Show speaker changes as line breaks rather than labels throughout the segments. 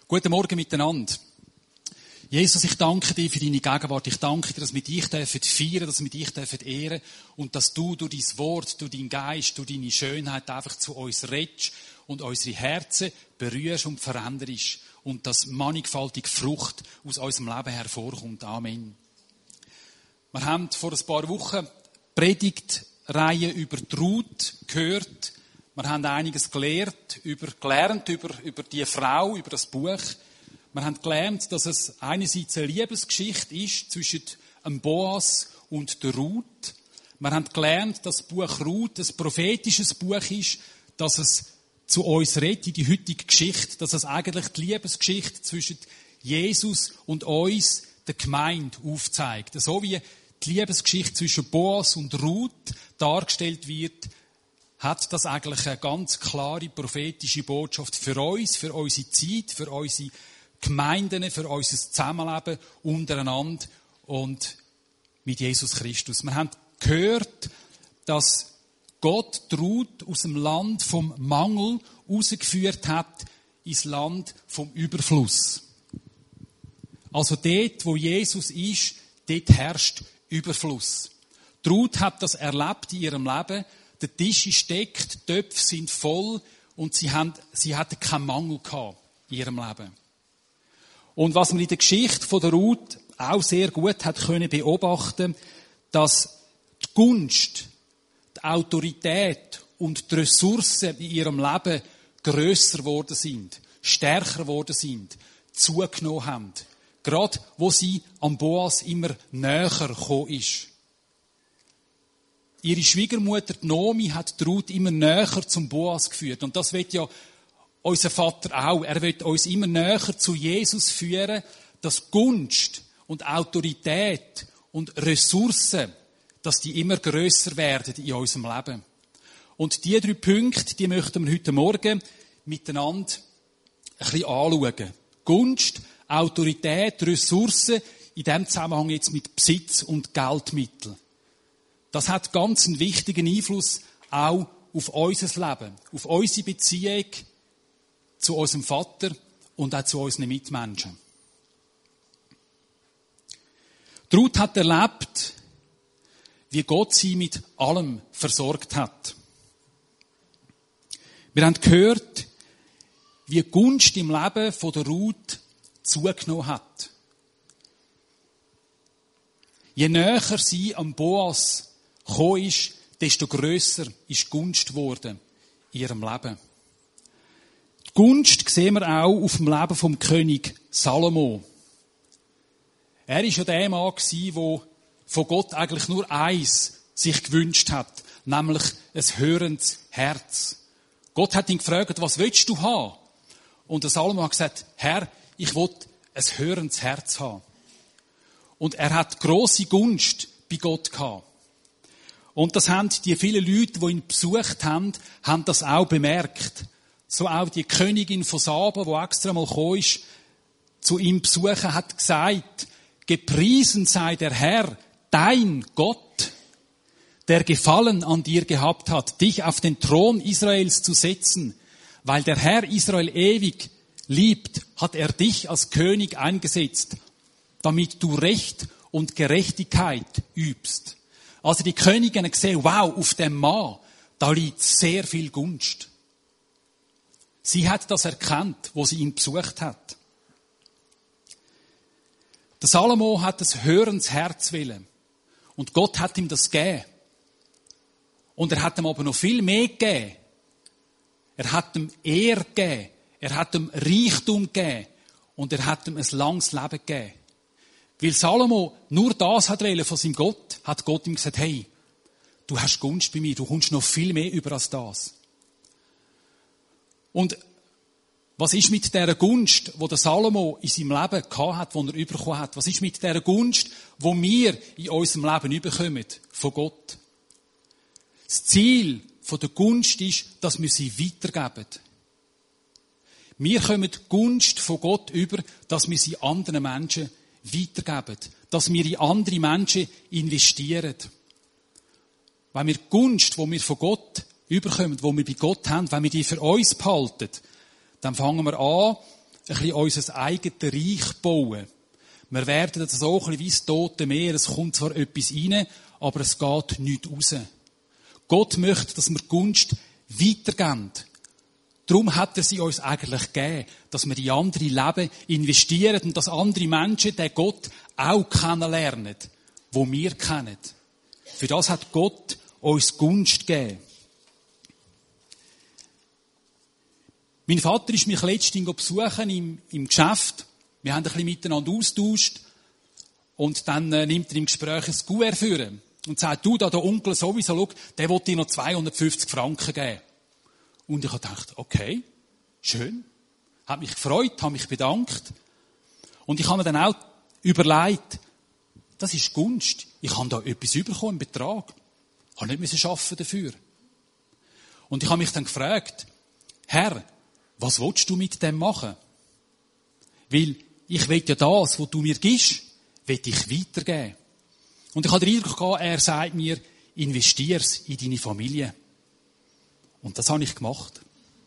Guten Morgen miteinander. Jesus, ich danke dir für deine Gegenwart. Ich danke dir, dass wir dich feiern, dass wir dich ehren und dass du durch dein Wort, durch deinen Geist, durch deine Schönheit einfach zu uns redest und unsere Herzen berührst und veränderst und dass mannigfaltige Frucht aus unserem Leben hervorkommt. Amen. Wir haben vor ein paar Wochen Predigtreihe über die Ruth gehört. Wir haben einiges gelernt über die Frau, über das Buch. Wir haben gelernt, dass es einerseits eine Liebesgeschichte ist zwischen dem Boas und der Ruth. Wir haben gelernt, dass das Buch Ruth ein prophetisches Buch ist, dass es zu uns redet, in die heutige Geschichte, dass es eigentlich die Liebesgeschichte zwischen Jesus und uns, der Gemeinde, aufzeigt. So wie die Liebesgeschichte zwischen Boas und Ruth dargestellt wird, hat das eigentlich eine ganz klare prophetische Botschaft für uns, für unsere Zeit, für unsere Gemeinden, für unser Zusammenleben untereinander und mit Jesus Christus. Wir haben gehört, dass Gott die Ruth aus dem Land vom Mangel rausgeführt hat ins Land vom Überfluss. Also dort, wo Jesus ist, dort herrscht Überfluss. Die Ruth hat das erlebt in ihrem Leben. Der Tisch ist deckt, die Töpfe sind voll und sie hatte keinen Mangel gehabt in ihrem Leben. Und was man in der Geschichte von der Ruth auch sehr gut hat können beobachten, dass die Gunst, die Autorität und die Ressourcen in ihrem Leben grösser geworden sind, stärker geworden sind, zugenommen haben. Gerade wo sie am Boas immer näher gekommen ist. Ihre Schwiegermutter Nomi hat die Ruth immer näher zum Boas geführt. Und das will ja unser Vater auch. Er will uns immer näher zu Jesus führen, dass Gunst und Autorität und Ressourcen, dass die immer grösser werden in unserem Leben. Und diese 3 Punkte, die möchten wir heute Morgen miteinander ein bisschen anschauen. Gunst, Autorität, Ressourcen, in diesem Zusammenhang jetzt mit Besitz und Geldmitteln. Das hat ganz einen wichtigen Einfluss auch auf unser Leben, auf unsere Beziehung zu unserem Vater und auch zu unseren Mitmenschen. Die Ruth hat erlebt, wie Gott sie mit allem versorgt hat. Wir haben gehört, wie die Gunst im Leben von der Ruth zugenommen hat. Je näher sie am Boas gekommen ist, desto grösser ist die Gunst geworden in ihrem Leben. Die Gunst sehen wir auch auf dem Leben vom König Salomo. Er war ja der Mann, der von Gott eigentlich nur eins sich gewünscht hat, nämlich ein hörendes Herz. Gott hat ihn gefragt, was willst du haben? Und der Salomo hat gesagt, Herr, ich will ein hörendes Herz haben. Und er hat grosse Gunst bei Gott gehabt. Und das haben die vielen Leute, die ihn besucht haben das auch bemerkt. So auch die Königin von Saba, die extra mal gekommen ist, zu ihm besuchen, hat gesagt, gepriesen sei der Herr, dein Gott, der Gefallen an dir gehabt hat, dich auf den Thron Israels zu setzen. Weil der Herr Israel ewig liebt, hat er dich als König eingesetzt, damit du Recht und Gerechtigkeit übst. Also die Königin hat gesehen, wow, auf dem Mann, da liegt sehr viel Gunst. Sie hat das erkannt, wo sie ihn besucht hat. Der Salomo hat ein hörendes Herz willen. Und Gott hat ihm das gegeben. Und er hat ihm aber noch viel mehr gegeben. Er hat ihm Ehre gegeben. Er hat ihm Reichtum gegeben. Und er hat ihm ein langes Leben gegeben. Weil Salomo nur das hat wollen von seinem Gott, hat Gott ihm gesagt, hey, du hast Gunst bei mir, du kommst noch viel mehr über als das. Und was ist mit dieser Gunst, die der Salomo in seinem Leben gehabt hat, die er bekommen hat? Was ist mit dieser Gunst, die wir in unserem Leben bekommen von Gott? Das Ziel der Gunst ist, dass wir sie weitergeben. Wir kommen die Gunst von Gott über, dass wir sie anderen Menschen weitergeben. Dass wir in andere Menschen investieren. Wenn wir die Gunst, die wir von Gott überkommen, die wir bei Gott haben, wenn wir die für uns behalten, dann fangen wir an, ein bisschen unser eigenes Reich bauen. Wir werden so ein bisschen wie das Tote Meer. Es kommt zwar etwas rein, aber es geht nichts raus. Gott möchte, dass wir die Gunst weitergeben. Darum hat er sie uns eigentlich gegeben, dass wir in andere Leben investieren und dass andere Menschen den Gott auch kennenlernen, wo wir kennen. Für das hat Gott uns Gunst gegeben. Mein Vater ist mich letztens besuchen im Geschäft. Wir haben ein bisschen miteinander austauscht. Und dann nimmt er im Gespräch ein Kuvert vor und sagt, du, da der Onkel sowieso, schau, der will dir noch 250 Franken geben. Und ich habe gedacht, okay, schön. Hat mich gefreut, habe mich bedankt. Und ich habe mir dann auch überlegt, das ist Gunst. Ich habe da etwas bekommen, einen Betrag. Ich habe nicht arbeiten dafür. Und ich habe mich dann gefragt, Herr, was willst du mit dem machen? Weil ich will ja das, was du mir gibst, will ich weitergeben. Und ich habe den Eindruck gehabt, er sagt mir, investier's in deine Familie. Und das habe ich gemacht.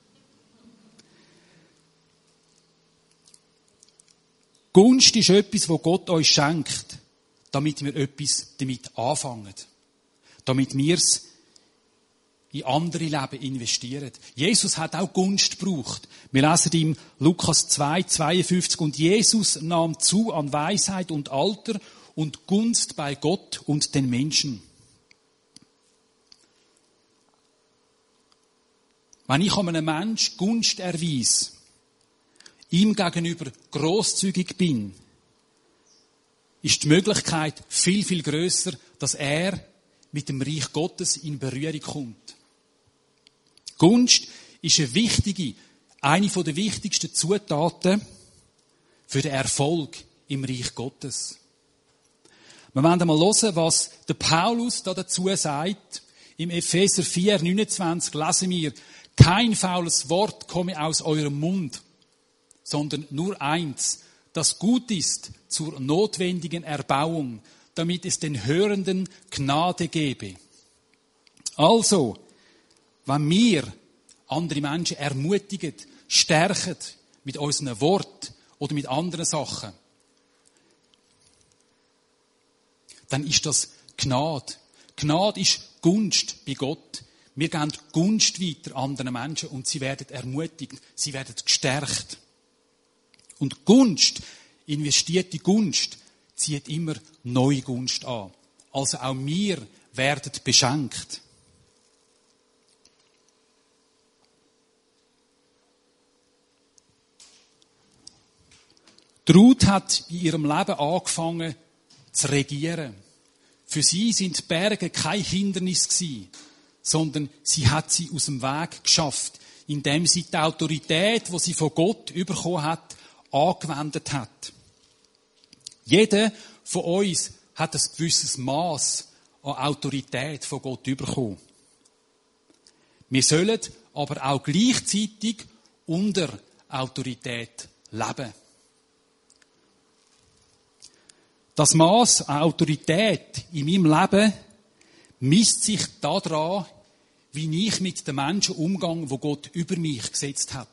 Gunst ist etwas, was Gott euch schenkt, damit wir etwas damit anfangen. Damit wir es in andere Leben investieren. Jesus hat auch Gunst gebraucht. Wir lesen im Lukas 2, 52, und Jesus nahm zu an Weisheit und Alter und Gunst bei Gott und den Menschen. Wenn ich einem Menschen Gunst erweise, ihm gegenüber grosszügig bin, ist die Möglichkeit viel, viel grösser, dass er mit dem Reich Gottes in Berührung kommt. Gunst ist eine der wichtigsten Zutaten für den Erfolg im Reich Gottes. Wir werden einmal hören, was der Paulus da dazu sagt. Im Epheser 4, 29 lesen wir, kein faules Wort komme aus eurem Mund, sondern nur eins, das gut ist zur notwendigen Erbauung, damit es den Hörenden Gnade gebe. Also, wenn wir andere Menschen ermutigen, stärken mit unseren Worten oder mit anderen Sachen, dann ist das Gnade. Gnade ist Gunst bei Gott. Wir geben Gunst weiter anderen Menschen und sie werden ermutigt, sie werden gestärkt. Und Gunst, investierte Gunst, zieht immer neue Gunst an. Also auch wir werden beschenkt. Die Ruth hat in ihrem Leben angefangen zu regieren. Für sie sind die Berge kein Hindernis gewesen, sondern sie hat sie aus dem Weg geschafft, indem sie die Autorität, die sie von Gott bekommen hat, angewendet hat. Jeder von uns hat ein gewisses Maß an Autorität von Gott bekommen. Wir sollen aber auch gleichzeitig unter Autorität leben. Das Maß an Autorität in meinem Leben misst sich daran, wie ich mit den Menschen umgehe, wo Gott über mich gesetzt hat.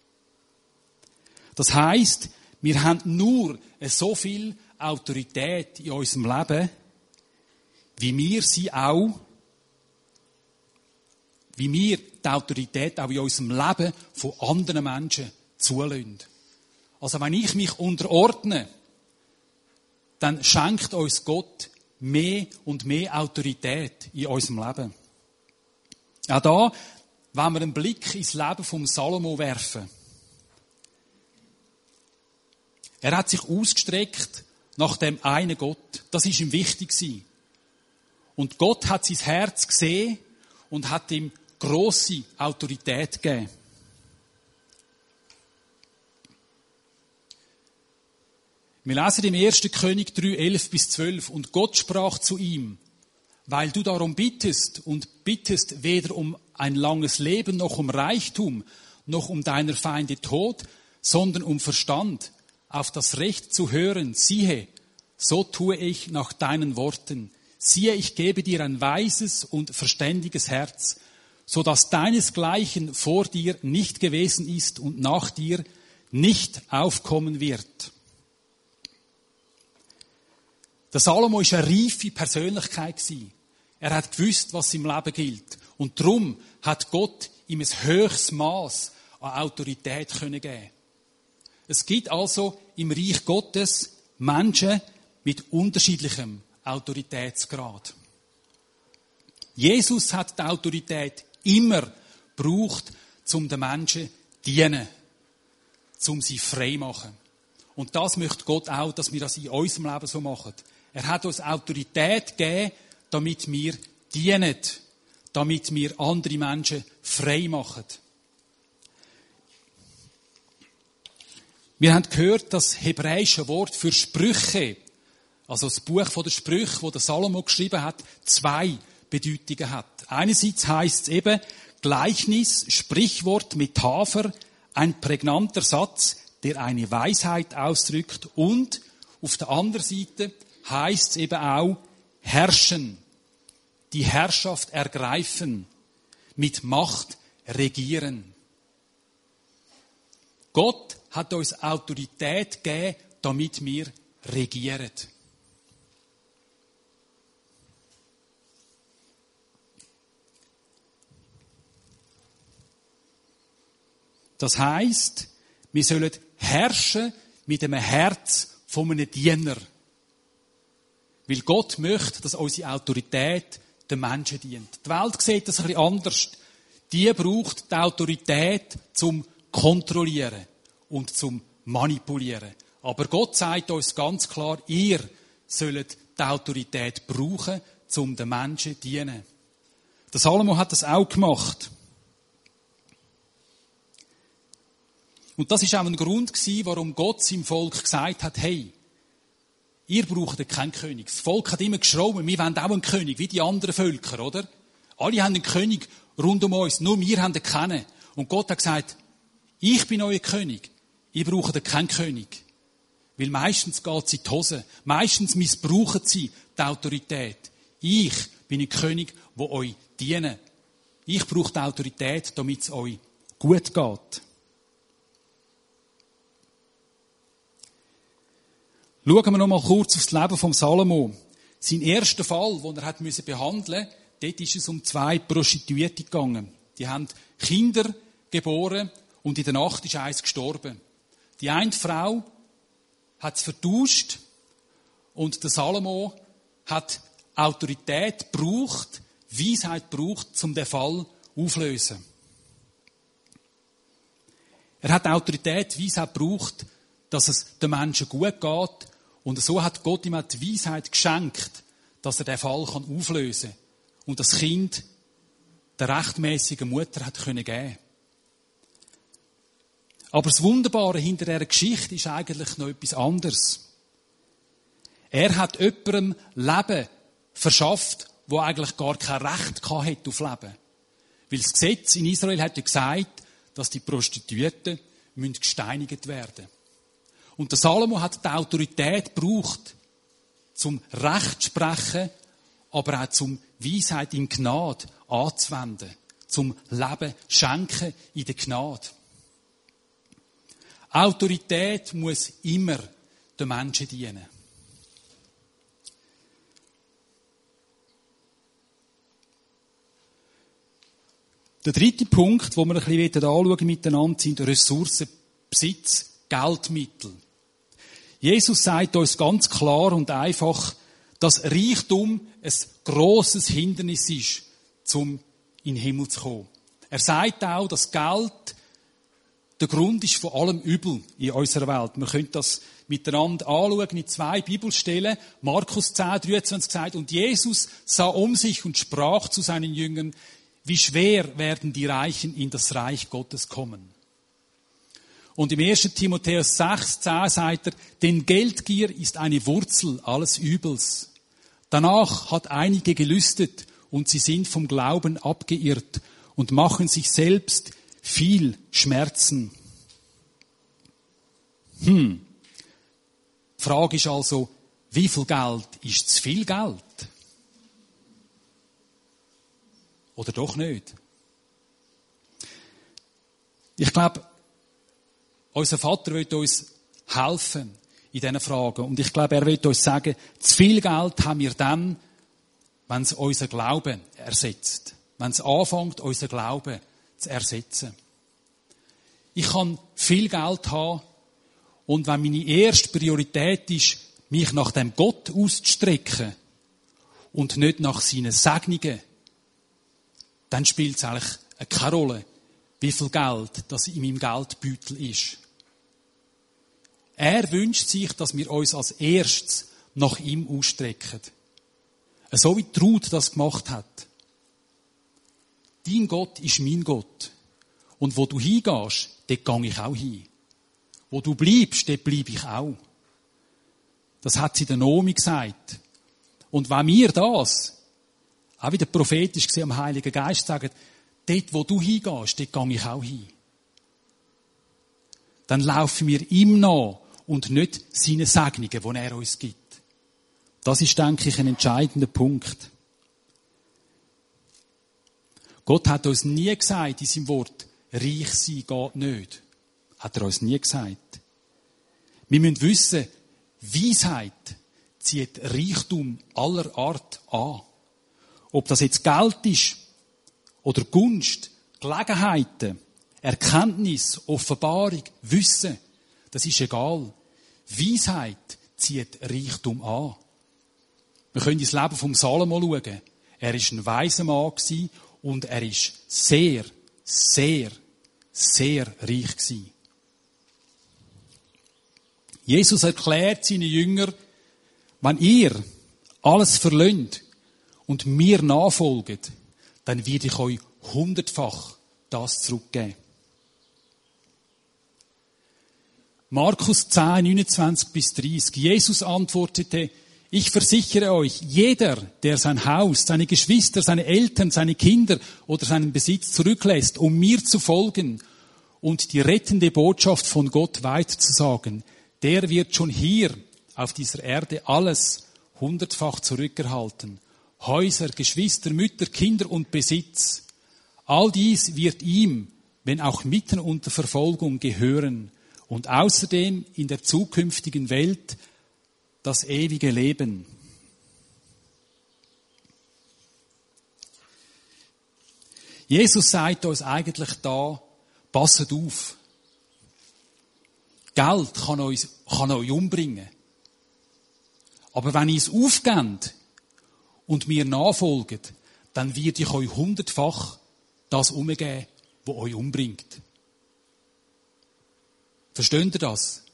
Das heisst, wir haben nur so viel Autorität in unserem Leben, wie wir die Autorität auch in unserem Leben von anderen Menschen zulassen. Also wenn ich mich unterordne, dann schenkt uns Gott mehr und mehr Autorität in unserem Leben. Auch da, wenn wir einen Blick ins Leben von Salomo werfen. Er hat sich ausgestreckt nach dem einen Gott. Das ist ihm wichtig gewesen. Und Gott hat sein Herz gesehen und hat ihm grosse Autorität gegeben. Wir lesen im 1. König 3, 11-12. Und Gott sprach zu ihm, weil du darum bittest und bittest weder um ein langes Leben noch um Reichtum, noch um deiner Feinde Tod, sondern um Verstand, auf das Recht zu hören, siehe, so tue ich nach deinen Worten. Siehe, ich gebe dir ein weises und verständiges Herz, so dass deinesgleichen vor dir nicht gewesen ist und nach dir, nicht aufkommen wird. Der Salomo war eine reife Persönlichkeit. Er hat gewusst, was im Leben gilt. Und darum hat Gott ihm ein höchstes Maß an Autorität geben. Es gibt also im Reich Gottes Menschen mit unterschiedlichem Autoritätsgrad. Jesus hat die Autorität immer gebraucht, um den Menschen zu dienen, um sie frei zu machen. Und das möchte Gott auch, dass wir das in unserem Leben so machen. Er hat uns Autorität gegeben, damit wir dienen, damit wir andere Menschen frei machen. Wir haben gehört, das hebräische Wort für Sprüche, also das Buch der Sprüche, das der Salomo geschrieben hat, 2 Bedeutungen hat. Einerseits heisst es eben Gleichnis, Sprichwort, Metapher, ein prägnanter Satz, der eine Weisheit ausdrückt, und auf der anderen Seite heisst es eben auch herrschen, die Herrschaft ergreifen, mit Macht regieren. Gott hat uns Autorität gegeben, damit wir regieren. Das heisst, wir sollen herrschen mit einem Herz von einem Diener. Weil Gott möchte, dass unsere Autorität den Menschen dient. Die Welt sieht das ein bisschen anders. Die braucht die Autorität zum Kontrollieren und zum Manipulieren. Aber Gott sagt uns ganz klar, ihr sollt die Autorität brauchen, um den Menschen zu dienen. Der Salomo hat das auch gemacht. Und das ist auch ein Grund gewesen, warum Gott seinem Volk gesagt hat, hey, ihr braucht keinen König. Das Volk hat immer geschrien, wir wollen auch einen König, wie die anderen Völker, oder? Alle haben einen König rund um uns, nur wir haben keinen. Und Gott hat gesagt, ich bin euer König, ihr braucht keinen König. Weil meistens geht es in die Hose. Meistens missbrauchen sie die Autorität. Ich bin ein König, der euch dient. Ich brauche die Autorität, damit es euch gut geht. Schauen wir noch mal kurz auf das Leben von Salomo. Sein erster Fall, den er behandeln musste, dort ist es um 2 Prostituierte gegangen. Die haben Kinder geboren und in der Nacht ist eins gestorben. Die eine Frau hat es vertauscht und der Salomo hat Autorität gebraucht, Weisheit gebraucht, um den Fall aufzulösen. Er hat Autorität, Weisheit gebraucht, dass es den Menschen gut geht. Und so hat Gott ihm die Weisheit geschenkt, dass er den Fall auflösen kann. Und das Kind der rechtmäßigen Mutter hat geben können. Aber das Wunderbare hinter dieser Geschichte ist eigentlich noch etwas anderes. Er hat jemandem Leben verschafft, wo eigentlich gar kein Recht hatte auf Leben. Weil das Gesetz in Israel hat ja gesagt, dass die Prostituierten gesteinigt werden müssen. Und der Salomo hat die Autorität gebraucht, zum Recht zu sprechen, aber auch zum Weisheit in Gnade anzuwenden, zum Leben schenken in der Gnade. Autorität muss immer den Menschen dienen. Der dritte Punkt, den wir ein bisschen anschauen miteinander, sind Ressourcen, Besitz, Geldmittel. Jesus sagt uns ganz klar und einfach, dass Reichtum ein grosses Hindernis ist, um in den Himmel zu kommen. Er sagt auch, dass Geld der Grund ist von allem Übel in unserer Welt. Wir können das miteinander anschauen in 2 Bibelstellen. Markus 10,23 sagt, und Jesus sah um sich und sprach zu seinen Jüngern, wie schwer werden die Reichen in das Reich Gottes kommen. Und im 1. Timotheus 6,10 sagt er, denn Geldgier ist eine Wurzel alles Übels. Danach hat einige gelüstet und sie sind vom Glauben abgeirrt und machen sich selbst viel Schmerzen. Die Frage ist also, wie viel Geld ist zu viel Geld? Oder doch nicht? Ich glaube, Unser Vater will uns helfen in diesen Fragen. Und ich glaube, er will uns sagen, zu viel Geld haben wir dann, wenn es unseren Glauben ersetzt. Wenn es anfängt, unseren Glauben zu ersetzen. Ich kann viel Geld haben und wenn meine erste Priorität ist, mich nach dem Gott auszustrecken und nicht nach seinen Segnungen, dann spielt es eigentlich keine Rolle, wie viel Geld das in meinem Geldbeutel ist. Er wünscht sich, dass wir uns als erstes nach ihm ausstrecken. So wie Ruth das gemacht hat. Dein Gott ist mein Gott. Und wo du hingehst, dort gehe ich auch hin. Wo du bleibst, dort bleibe ich auch. Das hat sie der Naomi gesagt. Und wenn wir das, auch wieder prophetisch gesehen am Heiligen Geist, sagen, dort, wo du hingehst, dort gehe ich auch hin. Dann laufen wir ihm nach und nicht seine Segnungen, die er uns gibt. Das ist, denke ich, ein entscheidender Punkt. Gott hat uns nie gesagt in seinem Wort, reich sein geht nicht. Hat er uns nie gesagt. Wir müssen wissen, Weisheit zieht Reichtum aller Art an. Ob das jetzt Geld ist oder Gunst, Gelegenheiten, Erkenntnis, Offenbarung, Wissen, das ist egal. Weisheit zieht Reichtum an. Wir können ins Leben vom Salomo schauen. Er war ein weiser Mann und er war sehr, sehr, sehr reich gewesen. Jesus erklärt seinen Jüngern, wenn ihr alles verlöhnt und mir nachfolgt, dann werde ich euch 100-fach das zurückgeben. Markus 10, 29 bis 30. Jesus antwortete, ich versichere euch, jeder, der sein Haus, seine Geschwister, seine Eltern, seine Kinder oder seinen Besitz zurücklässt, um mir zu folgen und die rettende Botschaft von Gott weiterzusagen, der wird schon hier auf dieser Erde alles 100-fach zurückerhalten. Häuser, Geschwister, Mütter, Kinder und Besitz. All dies wird ihm, wenn auch mitten unter Verfolgung, gehören. Und außerdem in der zukünftigen Welt das ewige Leben. Jesus sagt uns eigentlich da, passet auf. Geld kann euch umbringen. Aber wenn ihr es aufgebt und mir nachfolgt, dann werde ich euch 100-fach das umgeben, was euch umbringt. Versteht ihr das?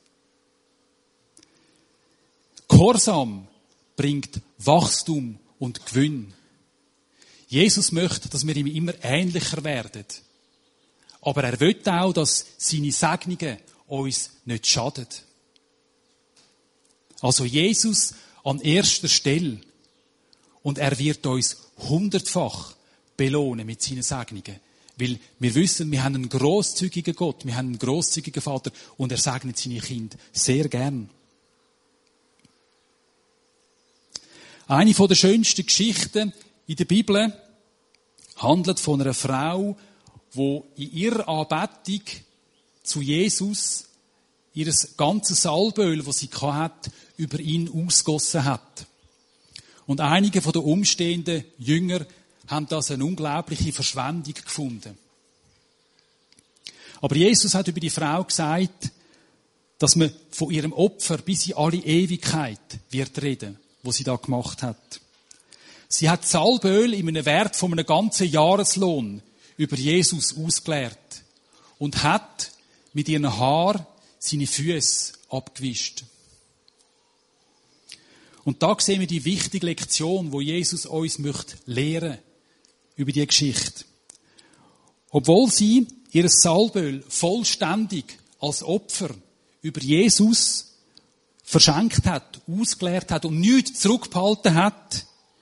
Gehorsam bringt Wachstum und Gewinn. Jesus möchte, dass wir ihm immer ähnlicher werden. Aber er will auch, dass seine Segnungen uns nicht schaden. Also Jesus an erster Stelle. Und er wird uns 100-fach belohnen mit seinen Segnungen. Weil wir wissen, wir haben einen grosszügigen Gott, wir haben einen grosszügigen Vater und er segnet seine Kinder sehr gern. Eine der schönsten Geschichten in der Bibel handelt von einer Frau, die in ihrer Anbetung zu Jesus ihr ganzes Salböl, das sie hatte, über ihn ausgossen hat. Und einige von den umstehenden Jünger haben das eine unglaubliche Verschwendung gefunden. Aber Jesus hat über die Frau gesagt, dass man von ihrem Opfer bis in alle Ewigkeit wird reden, was sie da gemacht hat. Sie hat Salböl in einem Wert von einem ganzen Jahreslohn über Jesus ausgeleert und hat mit ihren Haaren seine Füße abgewischt. Und da sehen wir die wichtige Lektion, wo Jesus uns lehren möchte über die Geschichte. Obwohl sie ihr Salböl vollständig als Opfer über Jesus verschenkt hat, ausgeleert hat und nichts zurückgehalten hat,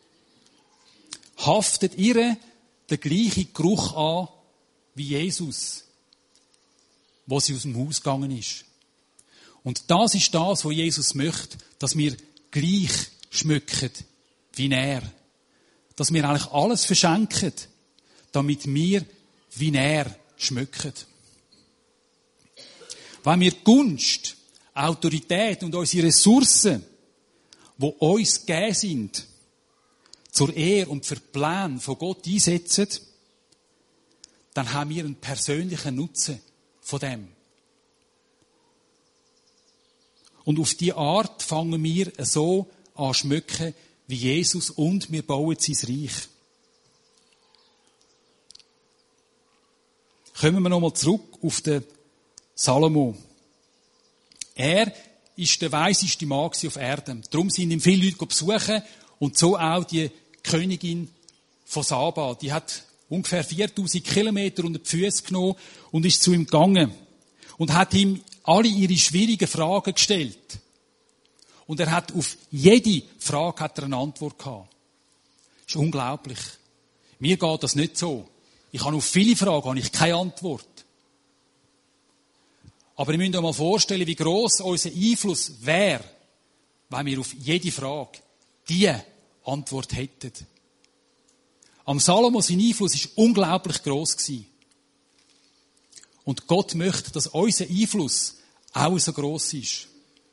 haftet ihr der gleiche Geruch an wie Jesus, wo sie aus dem Haus gegangen ist. Und das ist das, was Jesus möchte, dass wir gleich schmücken wie er. Dass wir eigentlich alles verschenken, damit wir wie er schmücken. wenn wir Gunst, Autorität und unsere Ressourcen, die uns gegeben sind, zur Ehre und für die Pläne von Gott einsetzen, dann haben wir einen persönlichen Nutzen von dem. Und auf diese Art fangen wir so an schmücken wie Jesus und wir bauen sein Reich. Kommen wir nochmal zurück auf den Salomo. Er ist der weiseste Mann auf Erden. Darum sind ihn viele Leute besuchen und so auch die Königin von Saba. Die hat ungefähr 4000 Kilometer unter die Füße genommen und ist zu ihm gegangen und hat ihm alle ihre schwierigen Fragen gestellt. Und er hat auf jede Frage hat er eine Antwort gehabt. Das ist unglaublich. Mir geht das nicht so. Ich habe auf viele Fragen keine Antwort. Aber ihr müsst euch mal vorstellen, wie gross unser Einfluss wäre, wenn wir auf jede Frage diese Antwort hätten. Am Salomo, sein Einfluss war unglaublich gross. Und Gott möchte, dass unser Einfluss auch so gross ist.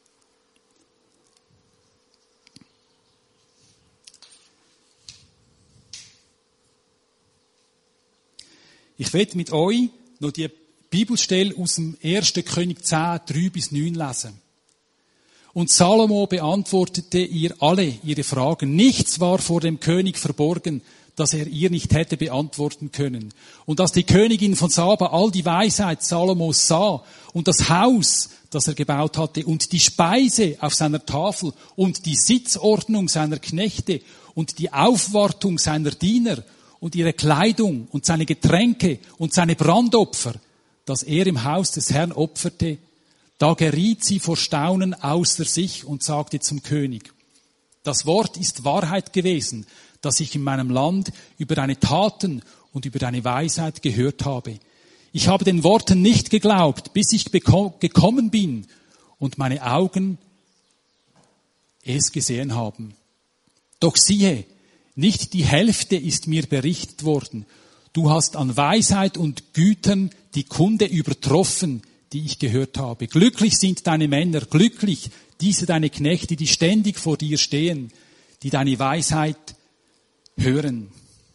Ich will mit euch noch die Bibelstelle aus dem 1. König 10, 3-9 lesen. Und Salomo beantwortete ihr alle ihre Fragen. Nichts war vor dem König verborgen, das er ihr nicht hätte beantworten können. Und als die Königin von Saba all die Weisheit Salomos sah und das Haus, das er gebaut hatte, und die Speise auf seiner Tafel und die Sitzordnung seiner Knechte und die Aufwartung seiner Diener und ihre Kleidung und seine Getränke und seine Brandopfer, das er im Haus des Herrn opferte, da geriet sie vor Staunen außer sich und sagte zum König: Das Wort ist Wahrheit gewesen, das ich in meinem Land über deine Taten und über deine Weisheit gehört habe. Ich habe den Worten nicht geglaubt, bis ich gekommen bin und meine Augen es gesehen haben. Doch siehe, nicht die Hälfte ist mir berichtet worden. Du hast an Weisheit und Gütern die Kunde übertroffen, die ich gehört habe. Glücklich sind deine Männer, glücklich diese deine Knechte, die ständig vor dir stehen, die deine Weisheit hören.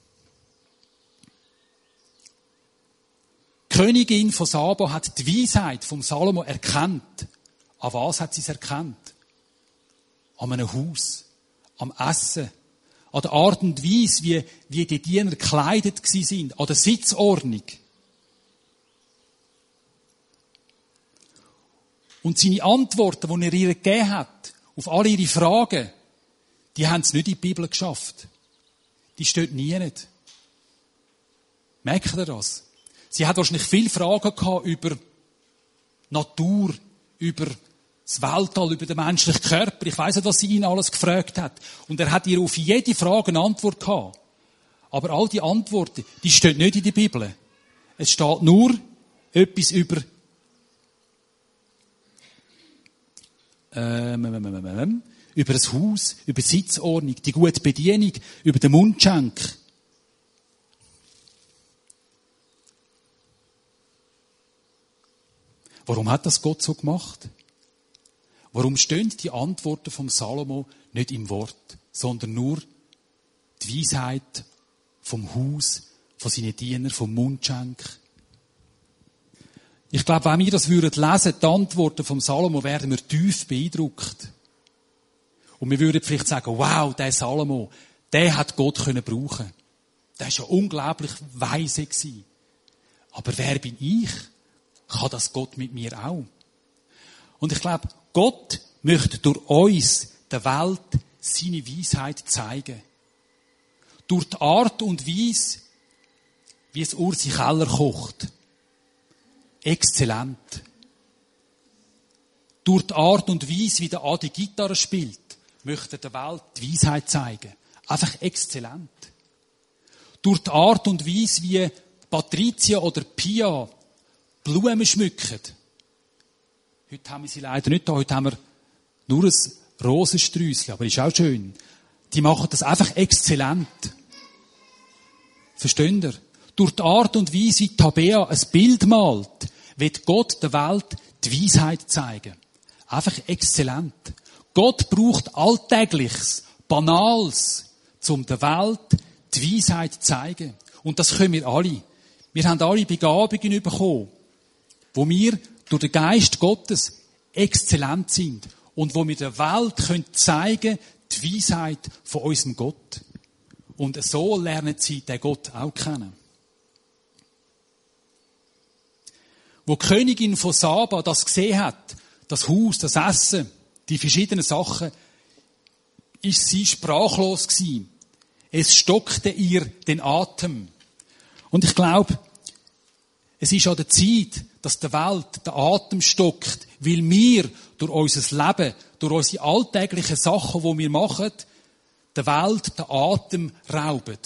Die Königin von Saba hat die Weisheit vom Salomo erkannt. An was hat sie es erkannt? An einem Haus, am Essen, an der Art und Weise, wie die Diener gekleidet sind, an der Sitzordnung. Und seine Antworten, die er ihr gegeben hat, auf alle ihre Fragen, die haben es nicht in die Bibel geschafft. Die steht nie nicht. Merkt ihr das? Sie hat wahrscheinlich viele Fragen gehabt über Natur, über das Weltall, über den menschlichen Körper. Ich weiss nicht, was sie ihn alles gefragt hat. Und er hat ihr auf jede Frage eine Antwort gehabt. Aber all die Antworten, die stehen nicht in der Bibel. Es steht nur etwas über das Haus, über die Sitzordnung, die gute Bedienung, über den Mundschenk. Warum hat das Gott so gemacht? Warum stehen die Antworten vom Salomo nicht im Wort, sondern nur die Weisheit vom Haus, von seinen Dienern, vom Mundschenk? Ich glaube, wenn wir das lesen würden, die Antworten vom Salomo, werden wir tief beeindruckt. Und wir würden vielleicht sagen, wow, der Salomo, der hat Gott brauchen können. Der war ja unglaublich weise gewesen. Aber wer bin ich? Kann das Gott mit mir auch? Und ich glaube, Gott möchte durch uns der Welt seine Weisheit zeigen. Durch die Art und Weise, wie es Ursi Keller kocht. Exzellent. Durch die Art und Weise, wie der Adi Gitarre spielt, möchte der Welt die Weisheit zeigen. Einfach exzellent. Durch die Art und Weise, wie Patricia oder Pia Blumen schmücken. Heute haben wir sie leider nicht da. Heute haben wir nur ein Rosensträußchen, aber ist auch schön. Die machen das einfach exzellent. Versteht ihr? Durch die Art und Weise, wie Tabea ein Bild malt, wird Gott der Welt die Weisheit zeigen. Einfach exzellent. Gott braucht Alltägliches, Banales, um der Welt die Weisheit zu zeigen. Und das können wir alle. Wir haben alle Begabungen bekommen, wo wir durch den Geist Gottes exzellent sind und wo wir der Welt zeigen können, die Weisheit von unserem Gott. Und so lernen sie den Gott auch kennen. Wo die Königin von Saba das gesehen hat, das Haus, das Essen, die verschiedenen Sachen, ist sie sprachlos gewesen. Es stockte ihr den Atem. Und ich glaube, es ist an der Zeit, dass der Welt der Atem stockt, weil wir durch unser Leben, durch unsere alltäglichen Sachen, die wir machen, der Welt den Atem rauben.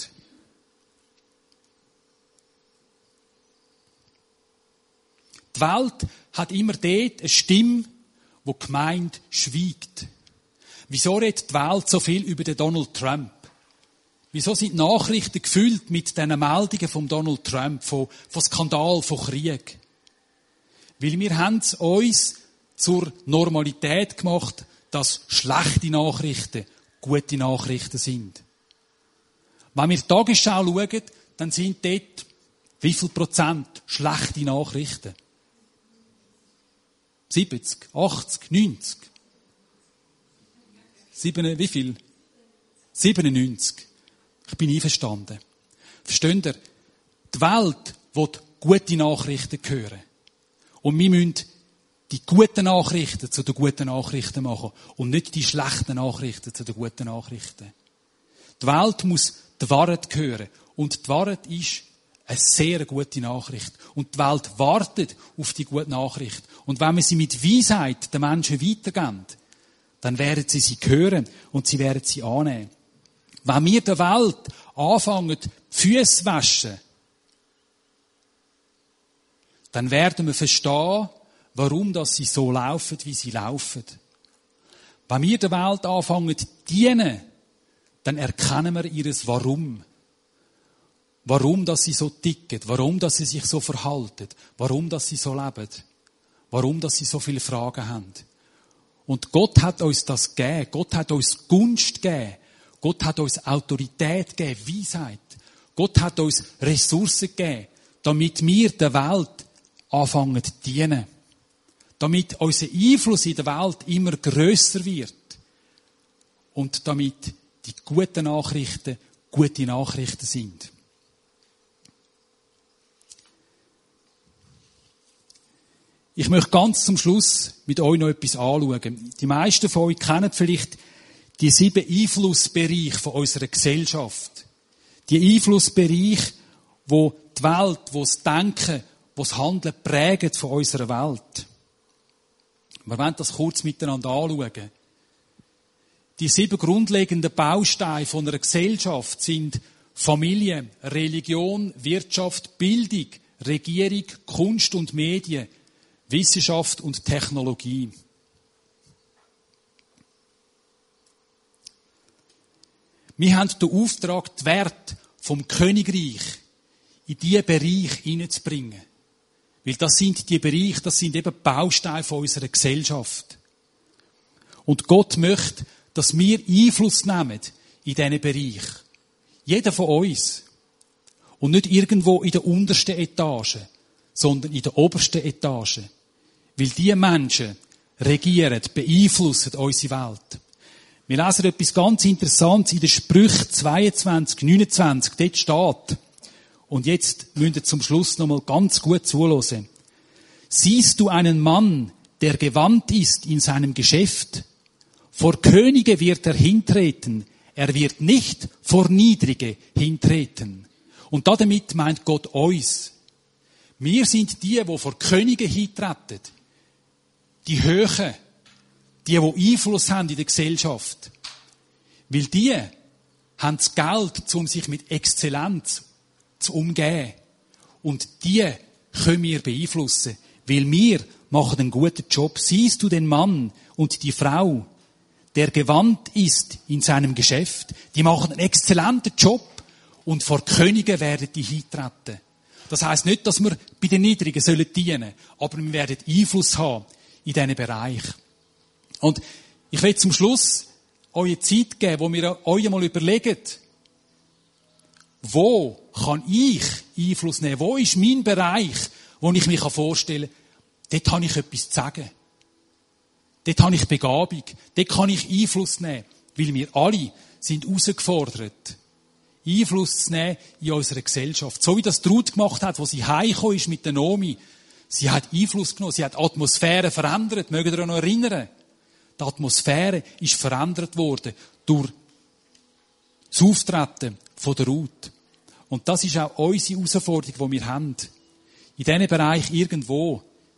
Die Welt hat immer dort eine Stimme, wo die Gemeinde schweigt. Wieso redet die Welt so viel über den Donald Trump? Wieso sind die Nachrichten gefüllt mit diesen Meldungen von Donald Trump, von Skandal, von Krieg? Weil wir haben es uns zur Normalität gemacht, dass schlechte Nachrichten gute Nachrichten sind. Wenn wir die Tagesschau schauen, dann sind dort wie viel Prozent schlechte Nachrichten? 70, 80, 90? Wie viel? 97. Ich bin einverstanden. Versteht ihr? Die Welt will gute Nachrichten hören. Und wir müssen die guten Nachrichten zu den guten Nachrichten machen. Und nicht die schlechten Nachrichten zu den guten Nachrichten. Die Welt muss die Wahrheit hören. Und die Wahrheit ist eine sehr gute Nachricht. Und die Welt wartet auf die gute Nachricht. Und wenn wir sie mit Weisheit den Menschen weitergeben, dann werden sie hören und sie werden sie annehmen. Wenn wir der Welt anfangen, die Füße zu waschen, dann werden wir verstehen, warum sie so laufen, wie sie laufen. Wenn wir der Welt anfangen zu dienen, dann erkennen wir ihres Warum. Warum, dass sie so ticken, warum, dass sie sich so verhalten, warum, dass sie so leben, warum, dass sie so viele Fragen haben. Und Gott hat uns das gegeben. Gott hat uns Gunst gegeben. Gott hat uns Autorität gegeben, Weisheit. Gott hat uns Ressourcen gegeben, damit wir der Welt anfangen zu dienen. Damit unser Einfluss in der Welt immer grösser wird. Und damit die guten Nachrichten gute Nachrichten sind. Ich möchte ganz zum Schluss mit euch noch etwas anschauen. Die meisten von euch kennen vielleicht die 7 Einflussbereiche von unserer Gesellschaft. Die Einflussbereiche, wo die Welt, wo das Denken, wo das Handeln prägen von unserer Welt. Wir wollen das kurz miteinander anschauen. Die 7 grundlegenden Bausteine von einer Gesellschaft sind Familie, Religion, Wirtschaft, Bildung, Regierung, Kunst und Medien, Wissenschaft und Technologie. Wir haben den Auftrag, die Werte vom Königreich in diese Bereiche hineinzubringen. Weil das sind die Bereiche, das sind eben Bausteine von unserer Gesellschaft. Und Gott möchte, dass wir Einfluss nehmen in diesen Bereich. Jeder von uns. Und nicht irgendwo in der untersten Etage, sondern in der obersten Etage. Weil diese Menschen regieren, beeinflussen unsere Welt. Wir lesen etwas ganz Interessantes in den Sprüchen 22, 29. Dort steht. Und jetzt müsst ihr zum Schluss nochmal ganz gut zuhören. Siehst du einen Mann, der gewandt ist in seinem Geschäft? Vor Könige wird er hintreten. Er wird nicht vor Niedrige hintreten. Und damit meint Gott uns. Wir sind die vor Könige hintreten. Die Höhen. Die Einfluss haben in der Gesellschaft. Weil die haben das Geld, um sich mit Exzellenz zu umgehen. Und die können wir beeinflussen. Weil wir machen einen guten Job. Siehst du den Mann und die Frau, der gewandt ist in seinem Geschäft? Die machen einen exzellenten Job. Und vor Königen werden die hintreten. Das heisst nicht, dass wir bei den Niedrigen dienen sollen, aber wir werden Einfluss haben in diesen Bereich. Und ich will zum Schluss euch Zeit geben, wo wir euch mal überlegen, wo kann ich Einfluss nehmen? Wo ist mein Bereich, wo ich mich vorstellen kann, dort habe ich etwas zu sagen. Dort habe ich Begabung. Dort kann ich Einfluss nehmen. Weil wir alle sind herausgefordert, Einfluss zu nehmen in unserer Gesellschaft. So wie das Ruth gemacht hat, wo sie heimgekommen ist mit der Naomi. Sie hat Einfluss genommen. Sie hat die Atmosphäre verändert. Mögt ihr euch noch erinnern? Die Atmosphäre ist verändert worden durch das Auftreten von der Ruth. Und das ist auch unsere Herausforderung, die wir haben. In diesem Bereich irgendwo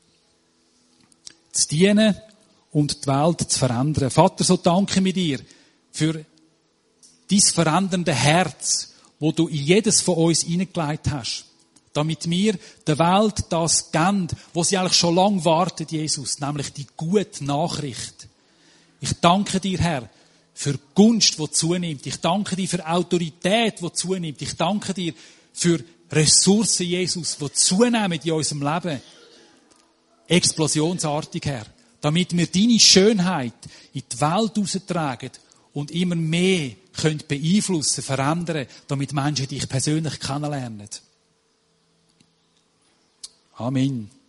zu dienen und die Welt zu verändern. Vater, so danke mir dir für dein verändernde Herz, wo du in jedes von uns hineingelegt hast. Damit wir der Welt das geben, wo sie eigentlich schon lange wartet, Jesus, nämlich die gute Nachricht. Ich danke dir, Herr, für Gunst, die zunimmt. Ich danke dir für Autorität, die zunimmt. Ich danke dir für Ressourcen, Jesus, die zunehmen in unserem Leben. Explosionsartig, Herr. Damit wir deine Schönheit in die Welt raustragen und immer mehr können beeinflussen, verändern, damit Menschen dich persönlich kennenlernen. Amen.